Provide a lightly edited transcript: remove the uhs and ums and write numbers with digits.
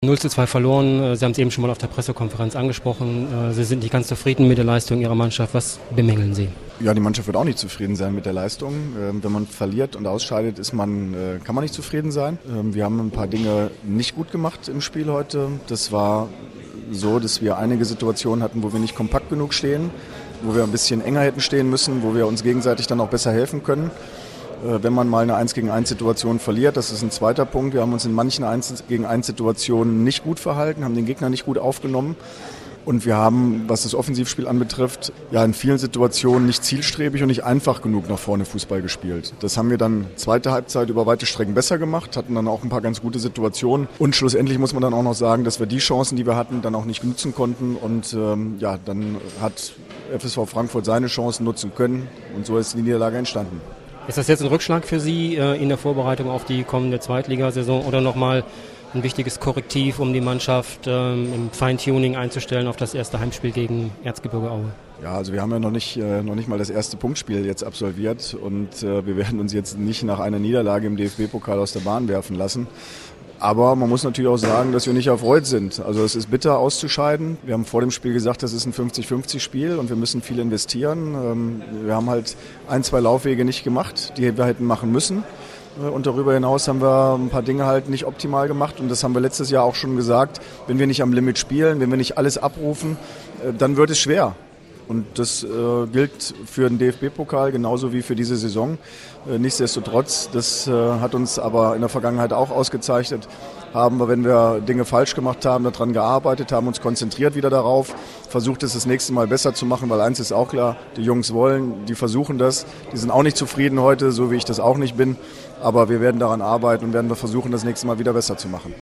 0:2 verloren, Sie haben es eben schon mal auf der Pressekonferenz angesprochen. Sie sind nicht ganz zufrieden mit der Leistung Ihrer Mannschaft. Was bemängeln Sie? Ja, die Mannschaft wird auch nicht zufrieden sein mit der Leistung. Wenn man verliert und ausscheidet, kann man nicht zufrieden sein. Wir haben ein paar Dinge nicht gut gemacht im Spiel heute. Das war so, dass wir einige Situationen hatten, wo wir nicht kompakt genug stehen, wo wir ein bisschen enger hätten stehen müssen, wo wir uns gegenseitig dann auch besser helfen können. Wenn man mal eine 1-gegen-1 Situation verliert, das ist ein zweiter Punkt. Wir haben uns in manchen 1-gegen-1 Situationen nicht gut verhalten, haben den Gegner nicht gut aufgenommen. Und wir haben, was das Offensivspiel anbetrifft, ja in vielen Situationen nicht zielstrebig und nicht einfach genug nach vorne Fußball gespielt. Das haben wir dann zweite Halbzeit über weite Strecken besser gemacht, hatten dann auch ein paar ganz gute Situationen. Und schlussendlich muss man dann auch noch sagen, dass wir die Chancen, die wir hatten, dann auch nicht nutzen konnten. Und dann hat FSV Frankfurt seine Chancen nutzen können. Und so ist die Niederlage entstanden. Ist das jetzt ein Rückschlag für Sie in der Vorbereitung auf die kommende Zweitligasaison oder nochmal ein wichtiges Korrektiv, um die Mannschaft im Feintuning einzustellen auf das erste Heimspiel gegen Erzgebirge Aue? Ja, also wir haben ja noch nicht mal das erste Punktspiel jetzt absolviert und wir werden uns jetzt nicht nach einer Niederlage im DFB-Pokal aus der Bahn werfen lassen. Aber man muss natürlich auch sagen, dass wir nicht erfreut sind. Also es ist bitter auszuscheiden. Wir haben vor dem Spiel gesagt, das ist ein 50-50-Spiel und wir müssen viel investieren. Wir haben halt 1-2 Laufwege nicht gemacht, die wir hätten machen müssen. Und darüber hinaus haben wir ein paar Dinge halt nicht optimal gemacht. Und das haben wir letztes Jahr auch schon gesagt. Wenn wir nicht am Limit spielen, wenn wir nicht alles abrufen, dann wird es schwer. Und das gilt für den DFB-Pokal genauso wie für diese Saison. Nichtsdestotrotz, das hat uns aber in der Vergangenheit auch ausgezeichnet, haben wir, wenn wir Dinge falsch gemacht haben, daran gearbeitet, haben uns konzentriert wieder darauf, versucht es das nächste Mal besser zu machen, weil eins ist auch klar, die Jungs wollen, die versuchen das, die sind auch nicht zufrieden heute, so wie ich das auch nicht bin, aber wir werden daran arbeiten und werden versuchen, das nächste Mal wieder besser zu machen.